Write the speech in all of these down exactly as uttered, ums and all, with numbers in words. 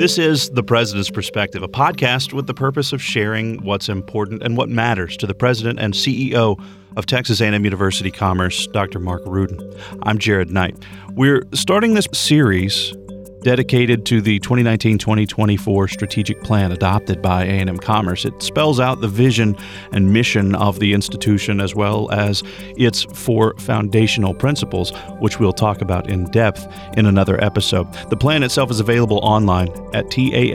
This is The President's Perspective, a podcast with the purpose of sharing what's important and what matters to the President and C E O of Texas A and M University Commerce, Doctor Mark Rudin. I'm Jared Knight. We're starting this series dedicated to the twenty nineteen twenty twenty-four strategic plan adopted by A and M Commerce. It spells out the vision and mission of the institution as well as its four foundational principles, which we'll talk about in depth in another episode. The plan itself is available online at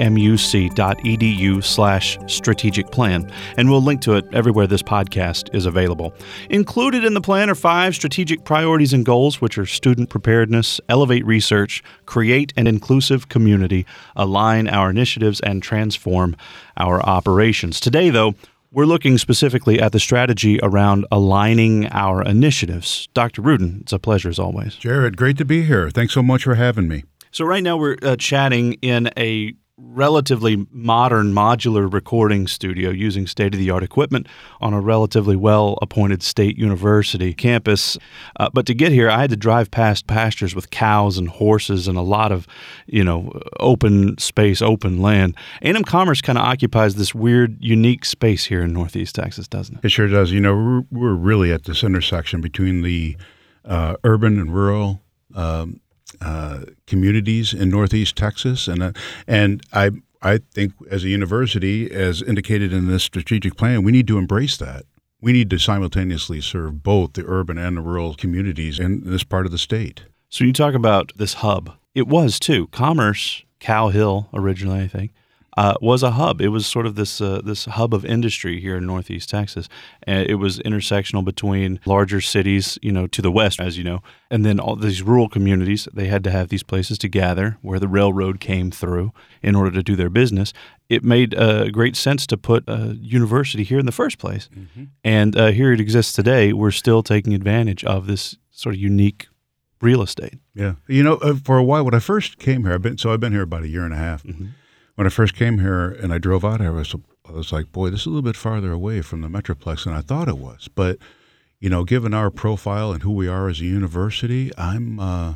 tamuc.edu slash strategic plan, and we'll link to it everywhere this podcast is available. Included in the plan are five strategic priorities and goals, which are student preparedness, elevate research, create and inclusive community, align our initiatives, and transform our operations. Today, though, we're looking specifically at the strategy around aligning our initiatives. Doctor Rudin, it's a pleasure as always. Jared, great to be here. Thanks so much for having me. So right now we're uh, chatting in a relatively modern modular recording studio using state-of-the-art equipment on a relatively well-appointed state university campus. Uh, but to get here, I had to drive past pastures with cows and horses and a lot of, you know, open space, open land. A and M Commerce kind of occupies this weird, unique space here in Northeast Texas, doesn't it? It sure does. You know, we're, we're really at this intersection between the uh, urban and rural um Uh, communities in Northeast Texas, and uh, and I I think as a university, as indicated in this strategic plan, we need to embrace that. We need to simultaneously serve both the urban and the rural communities in this part of the state. So you talk about this hub. It was too. Commerce, Cow Hill originally, I think, uh, was a hub. It was sort of this uh, this hub of industry here in Northeast Texas. And it was intersectional between larger cities, you know, to the west, as you know, and then all these rural communities. They had to have these places to gather where the railroad came through in order to do their business. It made uh, great sense to put a university here in the first place. Mm-hmm. And uh, here it exists today. We're still taking advantage of this sort of unique real estate. Yeah. You know, uh, for a while, when I first came here, I've been so I've been here about a year and a half. Mm-hmm. When I first came here and I drove out here, I was, I was like, boy, this is a little bit farther away from the Metroplex than I thought it was. But, you know, given our profile and who we are as a university, I'm, uh,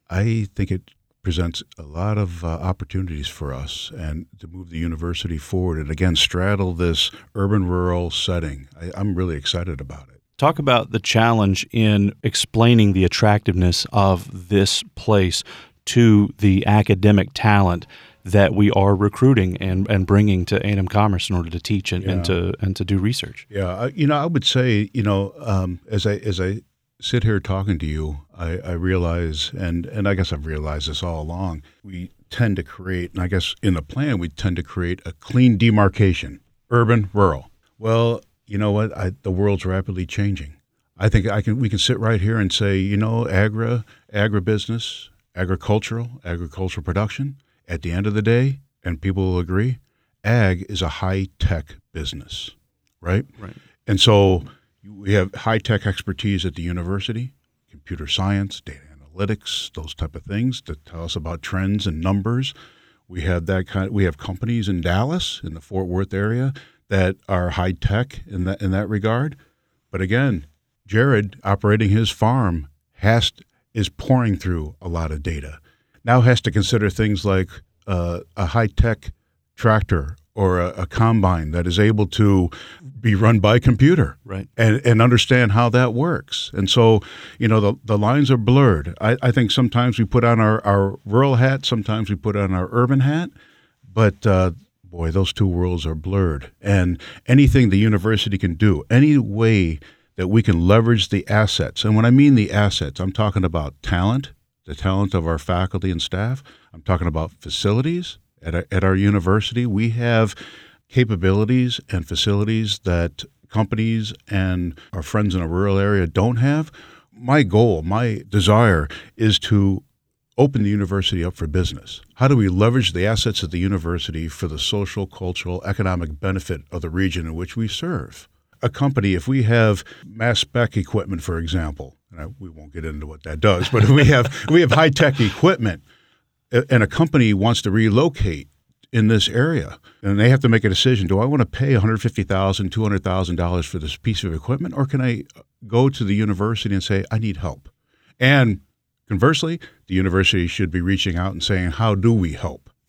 I think it presents a lot of uh, opportunities for us and to move the university forward and, again, straddle this urban-rural setting. I, I'm really excited about it. Talk about the challenge in explaining the attractiveness of this place to the academic talent that we are recruiting and, and bringing to A and M Commerce in order to teach and, yeah. and to and to do research. Yeah, you know, I would say, you know, um, as I as I sit here talking to you, I, I realize, and, and I guess I've realized this all along, we tend to create, and I guess in the plan, we tend to create a clean demarcation, urban, rural. Well, you know what? I, the world's rapidly changing. I think I can we can sit right here and say, you know, agri, agribusiness, agricultural, agricultural production. At the end of the day, and people will agree, ag is a high-tech business, right? Right. And so we have high-tech expertise at the university, computer science, data analytics, those type of things that tell us about trends and numbers. We have that kind. We have companies in Dallas, in the Fort Worth area, that are high-tech in that in that regard. But again, Jared, operating his farm, has is pouring through a lot of data. Now has to consider things like uh, a high-tech tractor or a, a combine that is able to be run by computer, right, and, and understand how that works. And so, you know, the, the lines are blurred. I, I think sometimes we put on our, our rural hat, sometimes we put on our urban hat, but uh, boy, those two worlds are blurred. And anything the university can do, any way that we can leverage the assets, and when I mean the assets, I'm talking about talent, the talent of our faculty and staff. I'm talking about facilities. At our, at our university, we have capabilities and facilities that companies and our friends in a rural area don't have. My goal, my desire is to open the university up for business. How do we leverage the assets of the university for the social, cultural, economic benefit of the region in which we serve? A company, if we have mass spec equipment, for example, and I, we won't get into what that does, but if we have we have high-tech equipment, and a company wants to relocate in this area, and they have to make a decision, do I want to pay one hundred fifty thousand dollars, two hundred thousand dollars for this piece of equipment, or can I go to the university and say, I need help? And conversely, the university should be reaching out and saying, how do we help?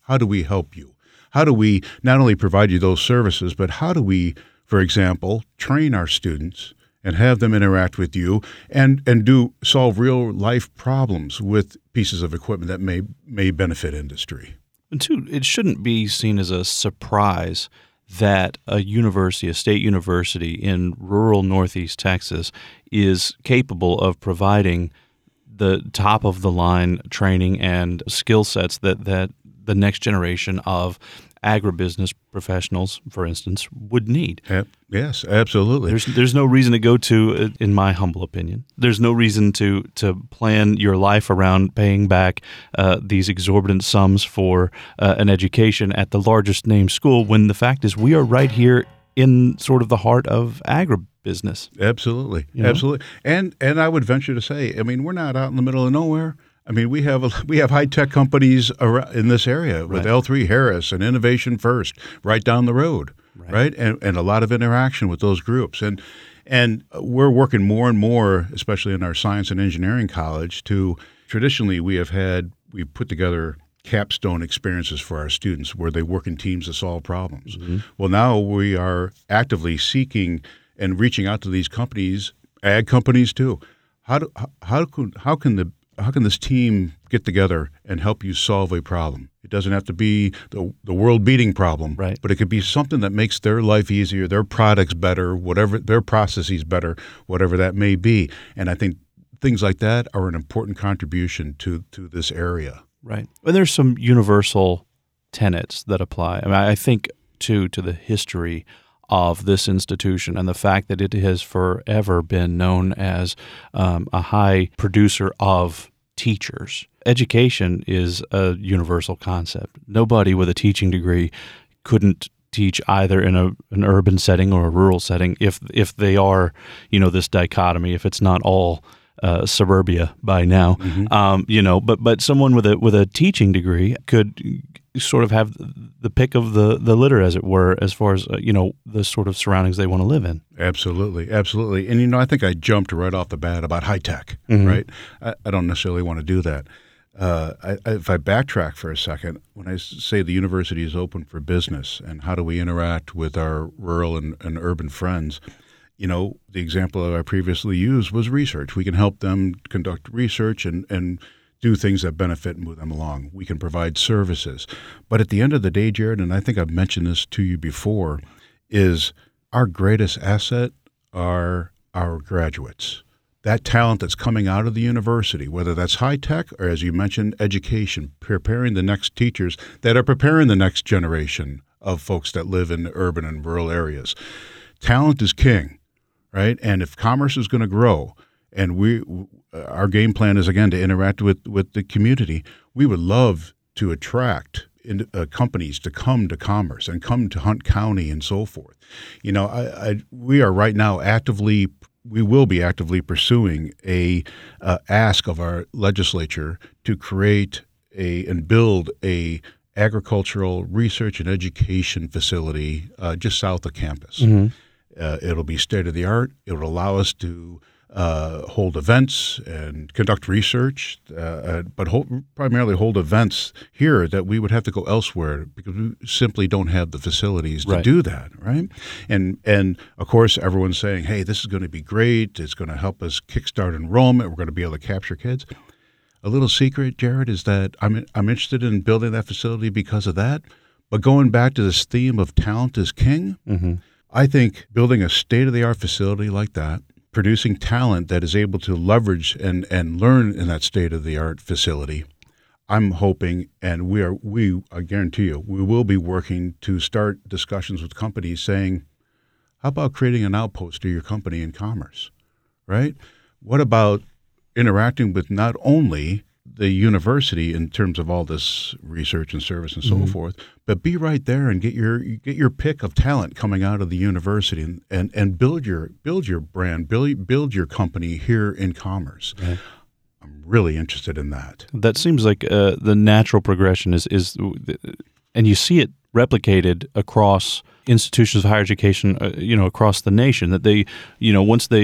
How do we help you? How do we not only provide you those services, but how do we, for example, train our students and have them interact with you and, and do solve real life problems with pieces of equipment that may may benefit industry? And two, it shouldn't be seen as a surprise that a university, a state university in rural Northeast Texas, is capable of providing the top-of-the-line training and skill sets that, that the next generation of agribusiness professionals, for instance, would need. Uh, yes, absolutely. There's there's no reason to go to, in my humble opinion, there's no reason to to plan your life around paying back uh, these exorbitant sums for uh, an education at the largest name school when the fact is we are right here in sort of the heart of agribusiness. Absolutely, you know? absolutely. And and I would venture to say, I mean, we're not out in the middle of nowhere. I mean, we have a, we have high tech companies around, in this area with right. L three Harris and Innovation First right down the road, right? right? And and a lot of interaction with those groups, and and we're working more and more, especially in our science and engineering college. To traditionally, we have had we put together capstone experiences for our students where they work in teams to solve problems. Mm-hmm. Well, now we are actively seeking and reaching out to these companies, ag companies too. How do how, how can how can the How can this team get together and help you solve a problem? It doesn't have to be the the world-beating problem, right. but it could be something that makes their life easier, their products better, whatever their processes better, whatever that may be. And I think things like that are an important contribution to to this area. Right. And there's some universal tenets that apply. I mean, I think too to the history of this institution and the fact that it has forever been known as um, a high producer of teachers. Education is a universal concept. Nobody with a teaching degree couldn't teach either in a an urban setting or a rural setting if if they are, you know, this dichotomy, if it's not all uh, suburbia by now. Mm-hmm. Um, you know, but but someone with a with a teaching degree could sort of have the pick of the, the litter, as it were, as far as, uh, you know, the sort of surroundings they want to live in. Absolutely, absolutely. And, you know, I think I jumped right off the bat about high tech, mm-hmm. right? I, I don't necessarily want to do that. Uh, I, I, if I backtrack for a second, when I say the university is open for business and how do we interact with our rural and, and urban friends, you know, the example that I previously used was research. We can help them conduct research and, and do things that benefit and move them along. We can provide services. But at the end of the day, Jared, and I think I've mentioned this to you before, is our greatest asset are our graduates. That talent that's coming out of the university, whether that's high tech or, as you mentioned, education, preparing the next teachers that are preparing the next generation of folks that live in urban and rural areas. Talent is king, right? And if commerce is going to grow, and we, our game plan is, again, to interact with, with the community, we would love to attract in, uh, companies to come to Commerce and come to Hunt County and so forth. You know, I, I, we are right now actively, we will be actively pursuing a uh, ask of our legislature to create a and build a agricultural research and education facility uh, just south of campus. Mm-hmm. Uh, it'll be state-of-the-art. It will allow us to uh, hold events and conduct research, uh, uh, but hold, primarily hold events here that we would have to go elsewhere because we simply don't have the facilities to right. do that, right? And, and of course, everyone's saying, hey, this is going to be great. It's going to help us kickstart enrollment. We're going to be able to capture kids. A little secret, Jared, is that I'm I'm interested in building that facility because of that. But going back to this theme of talent is king, mm-hmm. I think building a state-of-the-art facility like that, producing talent that is able to leverage and, and learn in that state-of-the-art facility, I'm hoping, and we are we I guarantee you, we will be working to start discussions with companies saying, how about creating an outpost to your company in Commerce, right? What about interacting with not only the university in terms of all this research and service and so mm-hmm. forth, but be right there and get your get your pick of talent coming out of the university and, and, and build your build your brand, build build your company here in Commerce. Right. I'm really interested in that. That seems like uh, the natural progression is is, and you see it replicated across institutions of higher education, uh, you know, across the nation. That they, you know, once they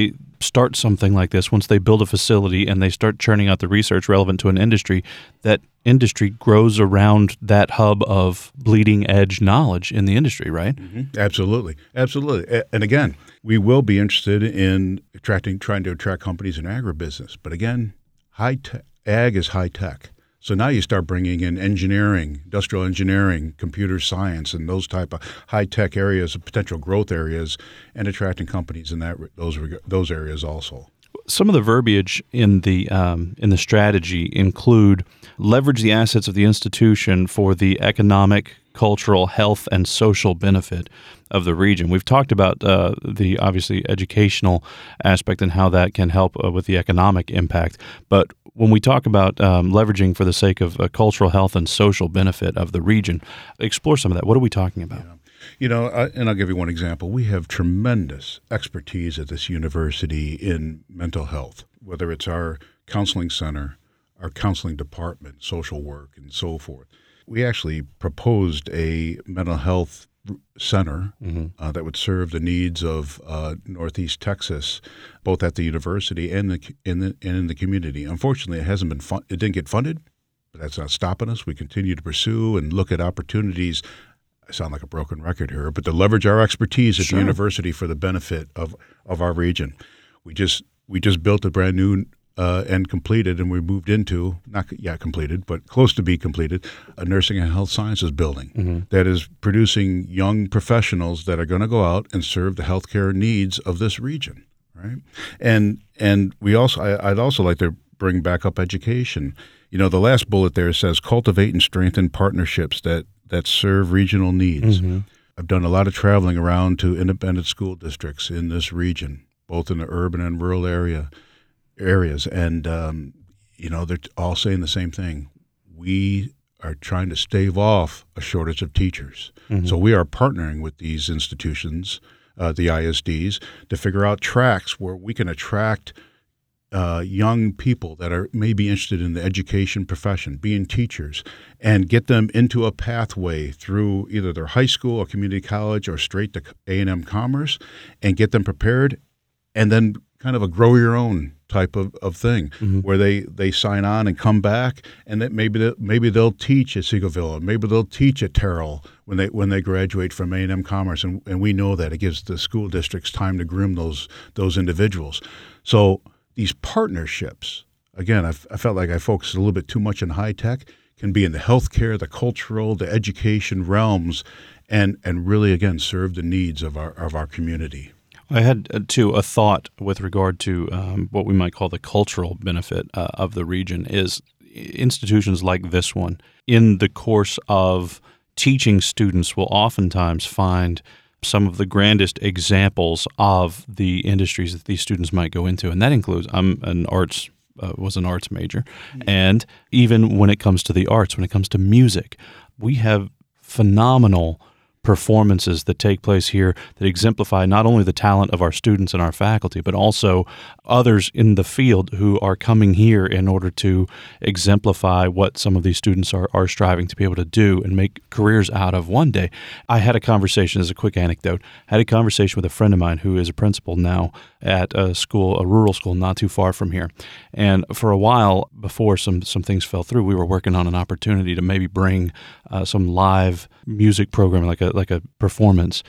start something like this, once they build a facility and they start churning out the research relevant to an industry, that industry grows around that hub of bleeding edge knowledge in the industry, right? Mm-hmm. Absolutely. Absolutely. And again, we will be interested in attracting, trying to attract companies in agribusiness. But again, high tech, ag is high tech. So now you start bringing in engineering, industrial engineering, computer science, and those type of high-tech areas, potential growth areas, and attracting companies in that those those areas also. Some of the verbiage in the um, in the strategy include leverage the assets of the institution for the economic, cultural, health, and social benefit of the region. We've talked about uh, the obviously educational aspect and how that can help uh, with the economic impact, but when we talk about um, leveraging for the sake of uh, cultural health and social benefit of the region, explore some of that. What are we talking about? Yeah. You know, I, and I'll give you one example. We have tremendous expertise at this university in mental health, whether it's our counseling center, our counseling department, social work, and so forth. We actually proposed a mental health center mm-hmm. uh, that would serve the needs of uh, Northeast Texas, both at the university and the in the and in the community. Unfortunately, it hasn't been fun- it didn't get funded, but that's not stopping us. We continue to pursue and look at opportunities. I sound like a broken record here, but to leverage our expertise at sure. the university for the benefit of, of our region. We just we just built a brand new Uh, and completed, and we moved into, not yet completed, but close to be completed, a nursing and health sciences building mm-hmm. that is producing young professionals that are going to go out and serve the healthcare needs of this region, right? And and we also, I, I'd also like to bring back up education. You know, the last bullet there says cultivate and strengthen partnerships that, that serve regional needs. Mm-hmm. I've done a lot of traveling around to independent school districts in this region, both in the urban and rural area. areas, and um, you know, they're all saying the same thing. We are trying to stave off a shortage of teachers. Mm-hmm. So we are partnering with these institutions, uh, the I S Ds, to figure out tracks where we can attract uh, young people that are maybe interested in the education profession, being teachers, and get them into a pathway through either their high school or community college or straight to A and M Commerce, and get them prepared, and then kind of a grow your own type of, of thing mm-hmm. where they, they sign on and come back, and that maybe they, maybe they'll teach at Seagoville, maybe they'll teach at Terrell when they when they graduate from A and M Commerce, and, and we know that it gives the school districts time to groom those those individuals. So these partnerships, again, I, I felt like I focused a little bit too much on high tech, can be in the healthcare, the cultural, the education realms, and and really again serve the needs of our of our community. I had, uh, too, a thought with regard to um, what we might call the cultural benefit uh, of the region is institutions like this one, in the course of teaching students, will oftentimes find some of the grandest examples of the industries that these students might go into. And that includes, I'm an arts, uh, was an arts major, and even when it comes to the arts, when it comes to music, we have phenomenal performances that take place here that exemplify not only the talent of our students and our faculty, but also others in the field who are coming here in order to exemplify what some of these students are, are striving to be able to do and make careers out of one day. I had a conversation, as a quick anecdote, I had a conversation with a friend of mine who is a principal now at a school, a rural school not too far from here. And for a while, before some, some things fell through, we were working on an opportunity to maybe bring uh, some live music programming, like a like a performance,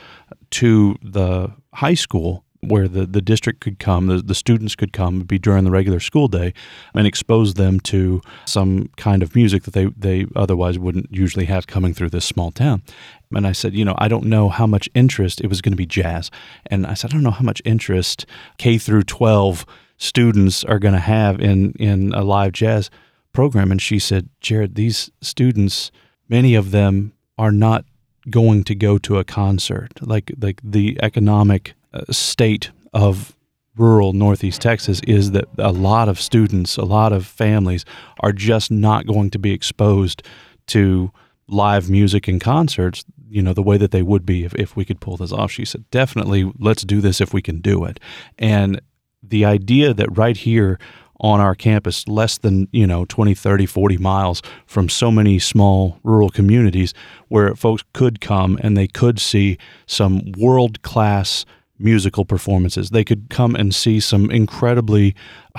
to the high school where the, the district could come, the, the students could come, be during the regular school day, and expose them to some kind of music that they, they otherwise wouldn't usually have coming through this small town. And I said, you know, I don't know how much interest, it was going to be jazz, and I said, I don't know how much interest K through twelve students are going to have in, in a live jazz program. And she said, Jared, these students, many of them are not going to go to a concert. Like like the economic uh, state of rural Northeast Texas is that a lot of students, a lot of families are just not going to be exposed to live music and concerts, you know, the way that they would be if, if we could pull this off. She said, definitely, let's do this if we can do it. And the idea that right here on our campus, less than, you know, twenty, thirty, forty miles from so many small rural communities where folks could come and they could see some world-class musical performances. They could come and see some incredibly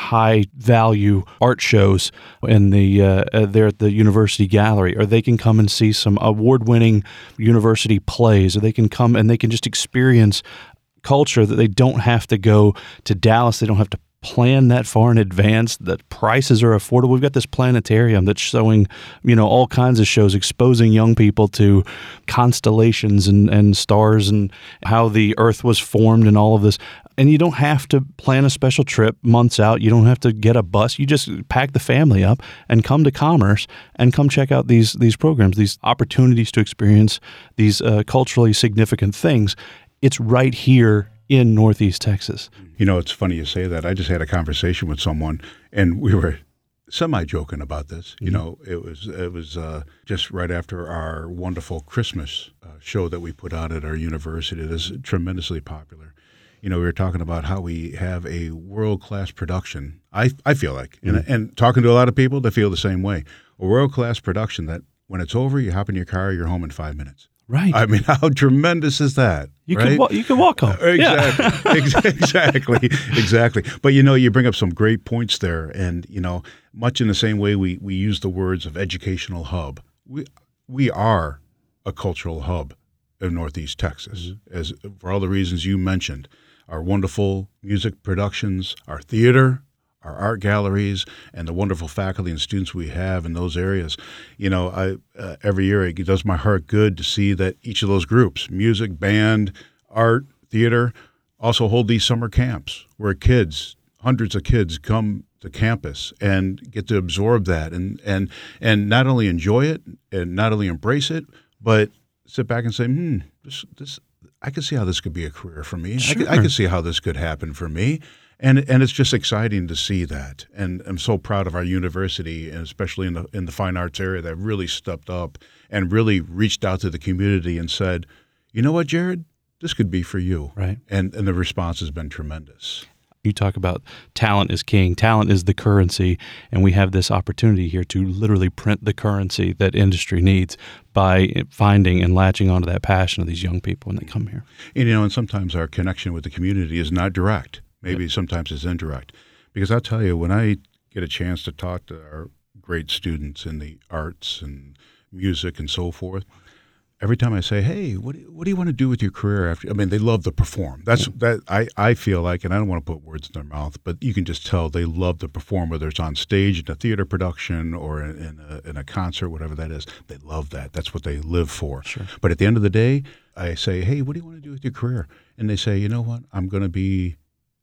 high-value art shows in the uh, uh, there at the university gallery, or they can come and see some award-winning university plays, or they can come and they can just experience culture that they don't have to go to Dallas. They don't have to plan that far in advance. The prices are affordable. We've got this planetarium that's showing, you know, all kinds of shows, exposing young people to constellations and, and stars and how the Earth was formed and all of this. And you don't have to plan a special trip months out. You don't have to get a bus. You just pack the family up and come to Commerce and come check out these these programs, these opportunities to experience these uh, culturally significant things. It's right here in Northeast Texas. You know, it's funny you say that. I just had a conversation with someone, and we were semi-joking about this. You mm-hmm. know, it was it was uh, just right after our wonderful Christmas uh, show that we put on at our university. It is tremendously popular. You know, we were talking about how we have a world-class production. I I feel like, mm-hmm. and, and talking to a lot of people, they feel the same way. A world-class production that when it's over, you hop in your car, you're home in five minutes. Right. I mean, how tremendous is that? You right? can wa- you can walk home. Uh, exactly. Yeah. exactly. Exactly. But you know, you bring up some great points there, and you know, much in the same way we we use the words of educational hub. We we are a cultural hub in Northeast Texas, mm-hmm. as for all the reasons you mentioned. Our wonderful music productions, our theater, our art galleries, and the wonderful faculty and students we have in those areas. You know, I uh, every year it does my heart good to see that each of those groups, music, band, art, theater, also hold these summer camps where kids, hundreds of kids come to campus and get to absorb that and and and not only enjoy it and not only embrace it, but sit back and say, hmm, this this I can see how this could be a career for me. Sure. I can, I can see how this could happen for me. And and it's just exciting to see that. And I'm so proud of our university, and especially in the in the fine arts area, that really stepped up and really reached out to the community and said, you know what, Jared, this could be for you. Right. And and the response has been tremendous. You talk about talent is king, talent is the currency, and we have this opportunity here to literally print the currency that industry needs by finding and latching onto that passion of these young people when they come here. And, you know, and sometimes our connection with the community is not direct. Maybe sometimes it's indirect. Because I'll tell you, when I get a chance to talk to our great students in the arts and music and so forth, every time I say, hey, what do you, what do you want to do with your career after? I mean, they love to perform. That's that I, I feel like, and I don't want to put words in their mouth, but you can just tell they love to perform, whether it's on stage in a theater production or in a, in a concert, whatever that is. They love that. That's what they live for. Sure. But at the end of the day, I say, hey, what do you want to do with your career? And they say, you know what? I'm going to be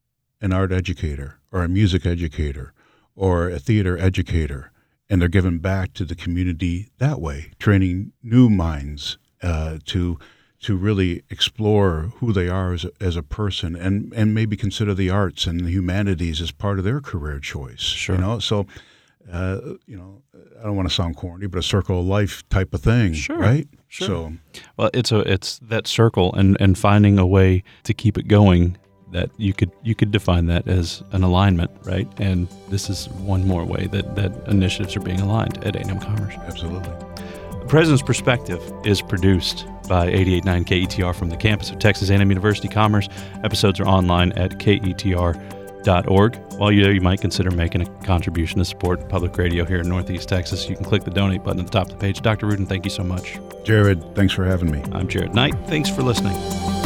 an art educator or a music educator or a theater educator. And they're giving back to the community that way, training new minds uh, to to really explore who they are as a, as a person, and, and maybe consider the arts and the humanities as part of their career choice. Sure. You know, so uh, you know, I don't want to sound corny, but a circle of life type of thing, sure. right? Sure. So, well, it's a it's that circle, and, and finding a way to keep it going. That you could you could define that as an alignment, right? And this is one more way that, that initiatives are being aligned at A and M Commerce. Absolutely. The President's Perspective is produced by eighty-eight point nine K E T R from the campus of Texas A and M University Commerce. Episodes are online at K E T R dot org. While you're there, you might consider making a contribution to support public radio here in Northeast Texas. You can click the donate button at the top of the page. Doctor Rudin, thank you so much. Jared, thanks for having me. I'm Jared Knight. Thanks for listening.